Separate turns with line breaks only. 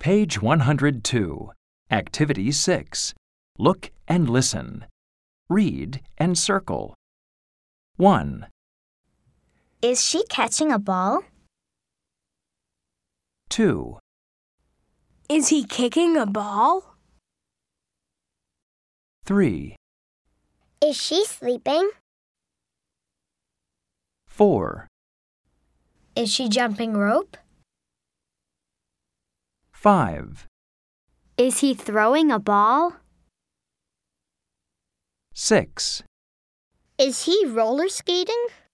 Page 102. Activity 6. Look and listen. Read and circle. 1,
Is she catching a ball?
2,
Is he kicking a ball?
3,
Is she sleeping?
4,
Is she jumping rope?
5,
Is he throwing a ball?
6.
Is he roller skating?